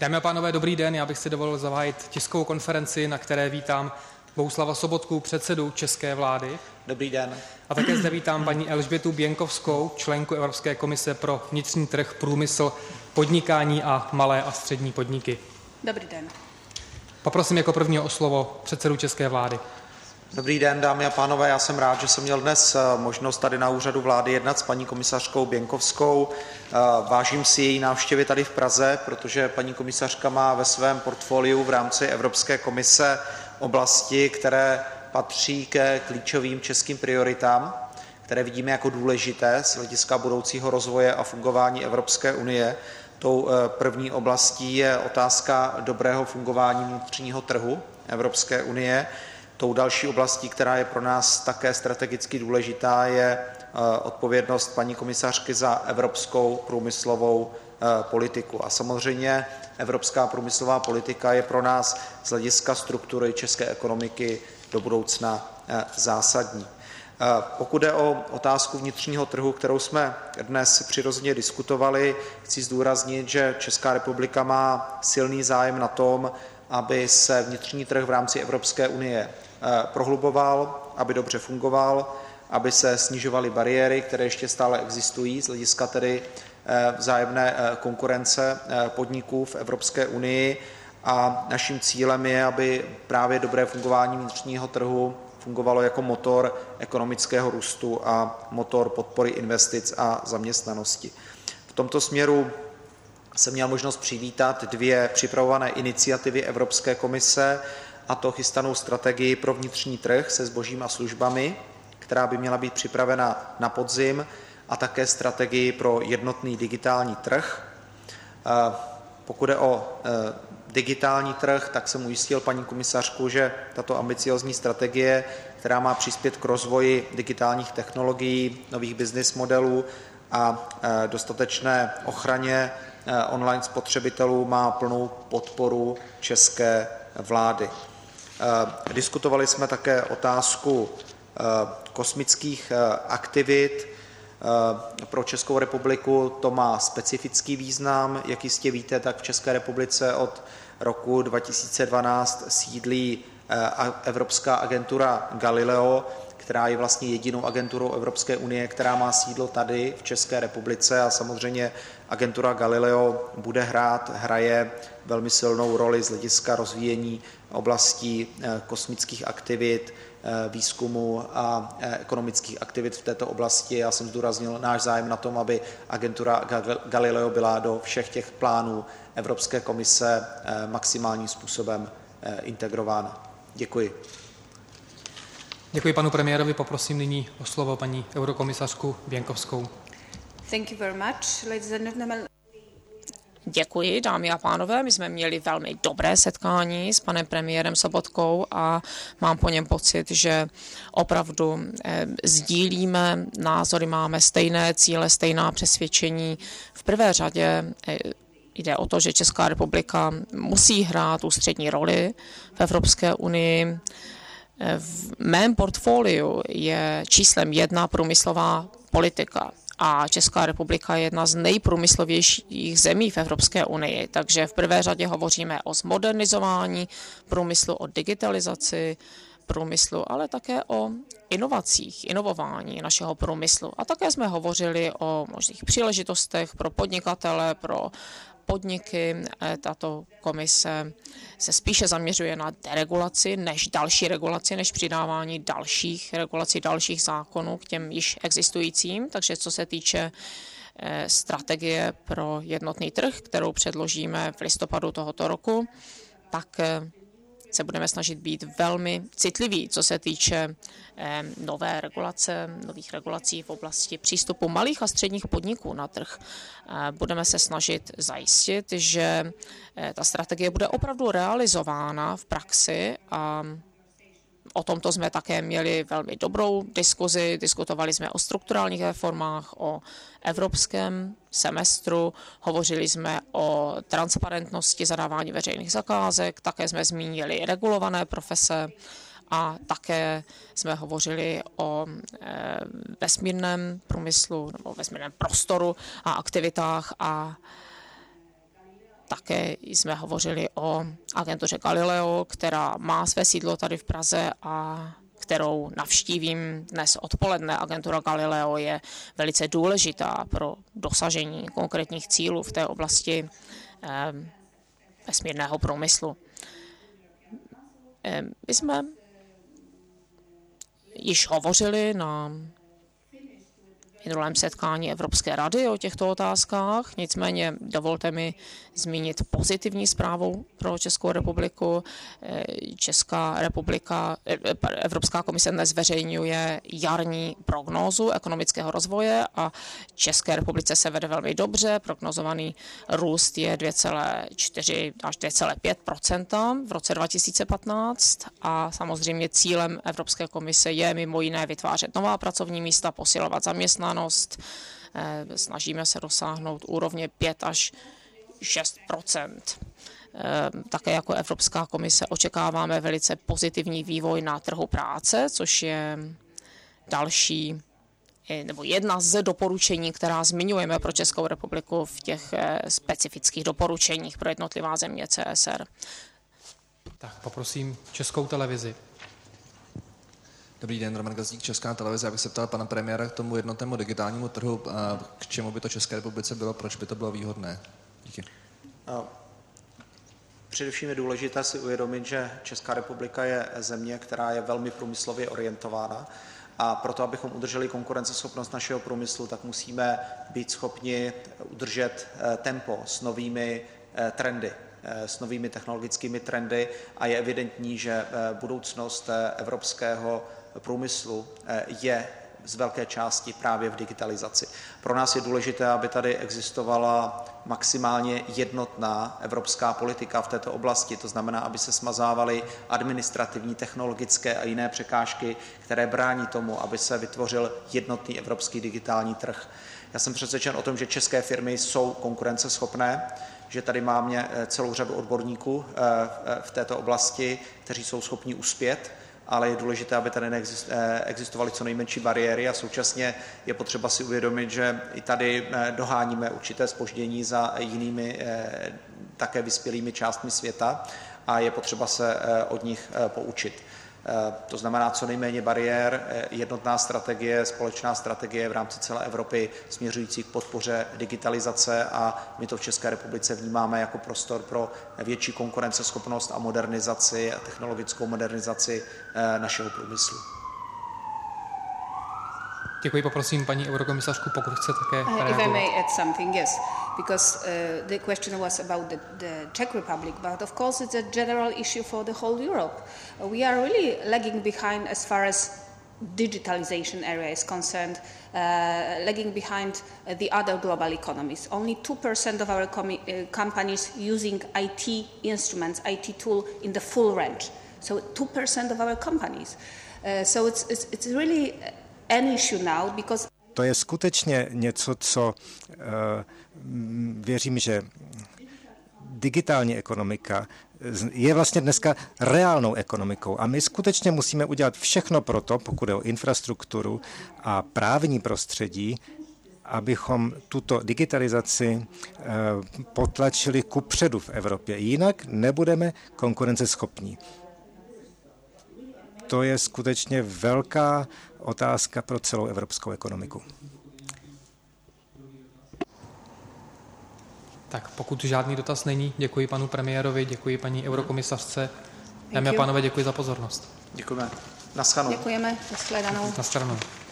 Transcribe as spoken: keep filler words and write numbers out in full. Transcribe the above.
Dámy a pánové, dobrý den. Já bych si dovolil zahájit tiskovou konferenci, na které vítám Bohuslava Sobotku, předsedu české vlády. Dobrý den. A také zde vítám paní Elžbětu Běnkovskou, členku Evropské komise pro vnitřní trh, průmysl, podnikání a malé a střední podniky. Dobrý den. Poprosím jako prvního o slovo předsedu české vlády. Dobrý den, dámy a pánové, já jsem rád, že jsem měl dnes možnost tady na úřadu vlády jednat s paní komisařkou Běnkovskou. Vážím si její návštěvy tady v Praze, protože paní komisařka má ve svém portfoliu v rámci Evropské komise oblasti, které patří ke klíčovým českým prioritám, které vidíme jako důležité z hlediska budoucího rozvoje a fungování Evropské unie. Tou první oblastí je otázka dobrého fungování vnitřního trhu Evropské unie. Tou další oblastí, která je pro nás také strategicky důležitá, je odpovědnost paní komisařky za evropskou průmyslovou politiku. A samozřejmě evropská průmyslová politika je pro nás z hlediska struktury české ekonomiky do budoucna zásadní. Pokud jde o otázku vnitřního trhu, kterou jsme dnes přirozeně diskutovali, chci zdůraznit, že Česká republika má silný zájem na tom, aby se vnitřní trh v rámci Evropské unie prohluboval, aby dobře fungoval, aby se snižovaly bariéry, které ještě stále existují z hlediska tedy vzájemné konkurence podniků v Evropské unii. A naším cílem je, aby právě dobré fungování vnitřního trhu fungovalo jako motor ekonomického růstu a motor podpory investic a zaměstnanosti. V tomto směru jsem měl možnost přivítat dvě připravované iniciativy Evropské komise, a to chystanou strategii pro vnitřní trh se zbožím a službami, která by měla být připravena na podzim, a také strategii pro jednotný digitální trh. Pokud je o digitální trh, tak jsem ujistil paní komisařku, že tato ambiciózní strategie, která má přispět k rozvoji digitálních technologií, nových business modelů a dostatečné ochraně online spotřebitelů, má plnou podporu české vlády. Diskutovali jsme také otázku kosmických aktivit. Pro Českou republiku to má specifický význam. Jak jistě víte, tak v České republice od roku dva tisíce dvanáct sídlí Evropská agentura Galileo, která je vlastně jedinou agenturou Evropské unie, která má sídlo tady v České republice, a samozřejmě agentura Galileo bude hrát, hraje velmi silnou roli z hlediska rozvíjení oblastí kosmických aktivit, výzkumu a ekonomických aktivit v této oblasti. Já jsem zdůraznil náš zájem na tom, aby agentura Galileo byla do všech těch plánů Evropské komise maximálním způsobem integrována. Děkuji. Děkuji panu premiérovi. Poprosím nyní o slovo paní eurokomisařku Běnkovskou. Thank you very much, ladies and gentlemen. Děkuji, dámy a pánové. My jsme měli velmi dobré setkání s panem premiérem Sobotkou a mám po něm pocit, že opravdu eh, sdílíme názory, máme stejné cíle, stejná přesvědčení. V prvé řadě eh, jde o to, že Česká republika musí hrát ústřední roli v Evropské unii. V mém portfoliu je číslem jedna průmyslová politika. A Česká republika je jedna z nejprůmyslovějších zemí v Evropské unii, takže v prvé řadě hovoříme o zmodernizování průmyslu, o digitalizaci průmyslu, ale také o inovacích, inovování našeho průmyslu. A také jsme hovořili o možných příležitostech pro podnikatele, pro podniky. Tato komise se spíše zaměřuje na deregulaci než další regulaci, než přidávání dalších regulací, dalších zákonů k těm již existujícím. Takže co se týče strategie pro jednotný trh, kterou předložíme v listopadu tohoto roku, tak se budeme snažit být velmi citliví, co se týče eh, nové regulace, nových regulací v oblasti přístupu malých a středních podniků na trh. Eh, budeme se snažit zajistit, že eh, ta strategie bude opravdu realizována v praxi a o tomto jsme také měli velmi dobrou diskuzi. Diskutovali jsme o strukturálních reformách, o evropském semestru, hovořili jsme o transparentnosti zadávání veřejných zakázek, také jsme zmínili regulované profese a také jsme hovořili o e, vesmírném průmyslu nebo vesmírném prostoru a aktivitách a také jsme hovořili o agentuře Galileo, která má své sídlo tady v Praze a kterou navštívím dnes odpoledne. Agentura Galileo je velice důležitá pro dosažení konkrétních cílů v té oblasti eh, vesmírného průmyslu. Eh, my jsme již hovořili na minulém setkání Evropské rady o těchto otázkách, nicméně dovolte mi zmínit pozitivní zprávu pro Českou republiku. Česká republika, Evropská komise dnes zveřejňuje jarní prognózu ekonomického rozvoje a České republice se vede velmi dobře. Prognozovaný růst je dvě celé čtyři až dvě celé pět procenta v roce dva tisíce patnáct a samozřejmě cílem Evropské komise je mimo jiné vytvářet nová pracovní místa, posilovat zaměstnanost. Snažíme se dosáhnout úrovně pět až šest procent. Také jako Evropská komise očekáváme velice pozitivní vývoj na trhu práce, což je další nebo jedna z doporučení, která zmiňujeme pro Českou republiku v těch specifických doporučeních pro jednotlivá země C S R. Tak poprosím Českou televizi. Dobrý den, Roman Gazdík, Česká televize. Já bych se ptal pana premiéra k tomu jednotnému digitálnímu trhu, k čemu by to České republice bylo, proč by to bylo výhodné? Díky. Především je důležité si uvědomit, že Česká republika je země, která je velmi průmyslově orientována a proto, abychom udrželi konkurenceschopnost našeho průmyslu, tak musíme být schopni udržet tempo s novými trendy, s novými technologickými trendy a je evidentní, že budoucnost evropského průmyslu je z velké části právě v digitalizaci. Pro nás je důležité, aby tady existovala maximálně jednotná evropská politika v této oblasti, to znamená, aby se smazávaly administrativní, technologické a jiné překážky, které brání tomu, aby se vytvořil jednotný evropský digitální trh. Já jsem přesvědčen o tom, že české firmy jsou konkurenceschopné, že tady máme celou řadu odborníků v této oblasti, kteří jsou schopni uspět, ale je důležité, aby tady neexistovaly co nejmenší bariéry a současně je potřeba si uvědomit, že i tady doháníme určité zpoždění za jinými také vyspělými částmi světa a je potřeba se od nich poučit. To znamená co nejméně bariér, jednotná strategie, společná strategie v rámci celé Evropy směřující k podpoře digitalizace a my to v České republice vnímáme jako prostor pro větší konkurenceschopnost a modernizaci a technologickou modernizaci našeho průmyslu. Děkuji, poprosím paní eurokomisařku, pokud chce také reagovat. Uh, if I may add something, yes, because uh, the question was about the, the Czech Republic, but of course it's a general issue for the whole Europe. Uh, we are really lagging behind as far as digitalization area is concerned, uh, lagging behind uh, the other global economies. Only two percent of our com- uh, companies using I T instruments, I T tool in the full range. So two percent of our companies. Uh, so it's, it's, it's really an issue now because to je skutečně něco, co uh, věřím, že digitální ekonomika je vlastně dneska reálnou ekonomikou a my skutečně musíme udělat všechno pro to, pokud je o infrastrukturu a právní prostředí, abychom tuto digitalizaci uh, potlačili kupředu v Evropě. Jinak nebudeme konkurenceschopní. To je skutečně velká otázka pro celou evropskou ekonomiku. Tak pokud žádný dotaz není, děkuji panu premiérovi, děkuji paní eurokomisařce. Dámy a pánové, děkuji za pozornost. Děkujeme. Naschledanou. Děkujeme. Naschledanou. Naschledanou.